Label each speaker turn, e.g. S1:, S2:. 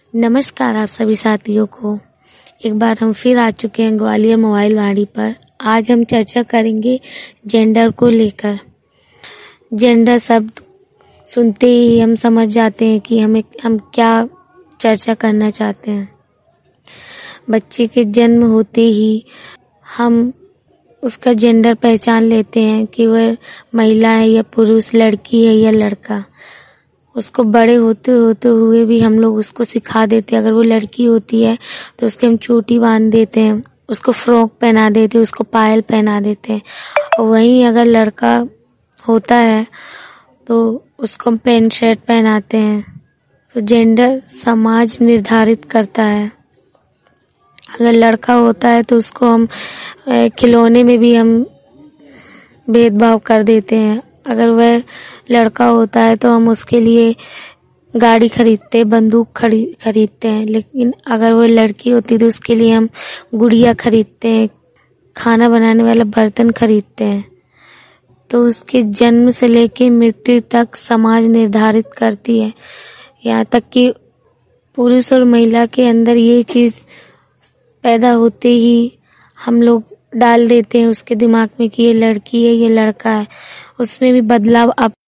S1: नमस्कार आप सभी साथियों को। एक बार हम फिर आ चुके हैं ग्वालियर मोबाइल वाड़ी पर। आज हम चर्चा करेंगे जेंडर को लेकर। जेंडर शब्द सुनते ही हम समझ जाते हैं कि हम क्या चर्चा करना चाहते हैं। बच्चे के जन्म होते ही हम उसका जेंडर पहचान लेते हैं कि वह महिला है या पुरुष, लड़की है या लड़का। उसको बड़े होते होते हुए भी हम लोग उसको सिखा देते हैं। अगर वो लड़की होती है तो उसके हम चोटी बांध देते हैं, उसको फ्रॉक पहना देते हैं, उसको पायल पहना देते हैं। और वहीं अगर लड़का होता है तो उसको हम पैंट शर्ट पहनाते हैं। तो जेंडर समाज निर्धारित करता है। अगर लड़का होता है तो उसको हम खिलौने में भी हम भेदभाव कर देते हैं। अगर वह लड़का होता है तो हम उसके लिए गाड़ी खरीदते हैं, बंदूक खरीदते हैं। लेकिन अगर वो लड़की होती तो उसके लिए हम गुड़िया खरीदते हैं, खाना बनाने वाला बर्तन खरीदते हैं। तो उसके जन्म से लेकर मृत्यु तक समाज निर्धारित करती है। यहाँ तक कि पुरुष और महिला के अंदर ये चीज़ पैदा होते ही हम लोग डाल देते हैं उसके दिमाग में कि ये लड़की है, ये लड़का है। उसमें भी बदलाव